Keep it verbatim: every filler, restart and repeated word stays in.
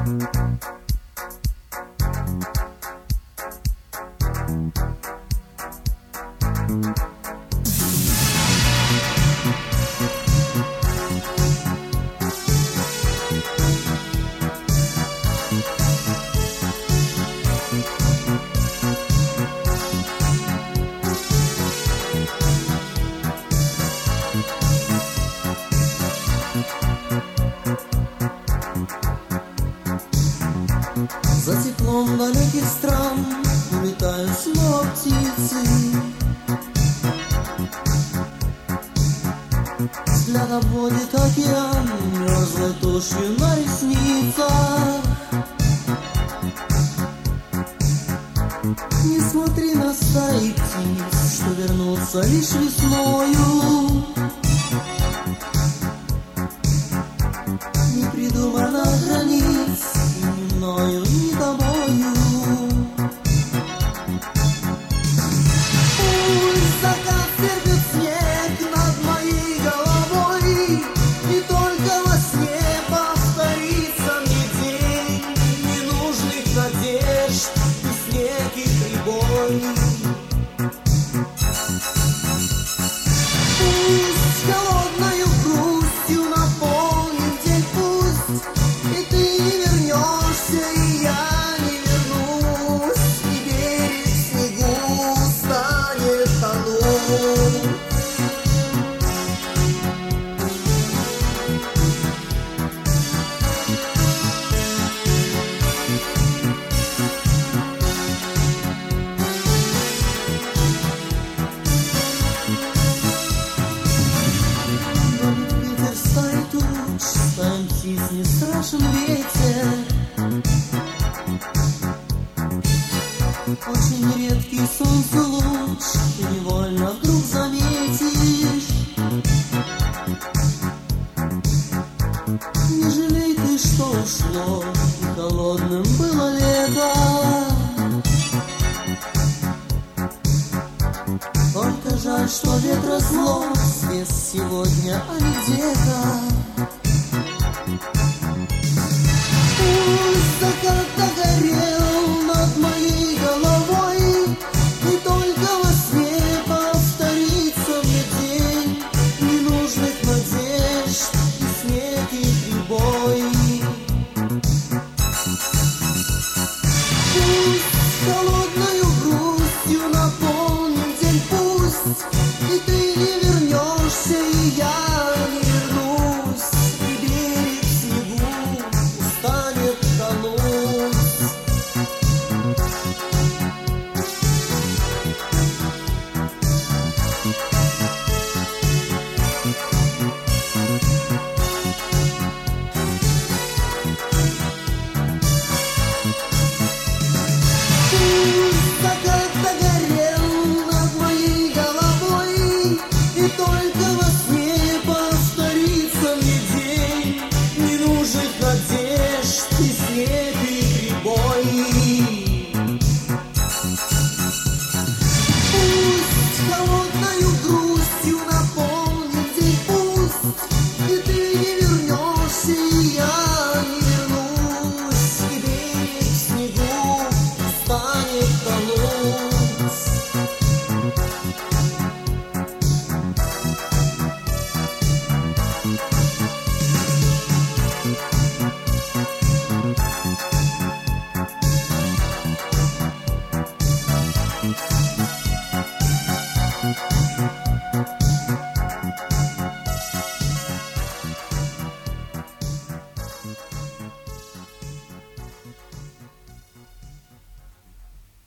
За теплом далеких стран улетают снова птицы. Взгляд обводит океан мерзлой тушью на ресницах. Не смотри на стаи птиц, что вернутся лишь весною. Не придумано границ ни мною, ни тобою. Пусть закат терпит снег над моей головой, и только во сне повторится мне день ненужных надежд и снег, и прибой. Пусть холодною грустью наполнен день, пусть и ты не вернешься, и я не вернусь, и берег в снегу станет тонуть. Гонит ветер стаи туч, стаям птиц не страшен ветер. Очень редкий солнцу луч ты невольно вдруг заметишь. Не жалей ты, что ушло, и холодным было лето. Только жаль, что ветра зло съест сегодня, а не где-то. Пусть закат догорел над моей головой, и только во сне повторится мне день ненужных надежд и снег, и прибой. Пусть холодною грустью наполнен день, пусть и ты не вернешься, и я не вернусь, и берег в снегу устанет тонуть. Пусть закат догорел над моей головой, и только во сне повторится мне день ненужных надежд и снег, и прибой. Пусть холодною грустью наполнен день, пусть и ты не вернешься, и я не вернусь, и берег в снегу станет тонуть.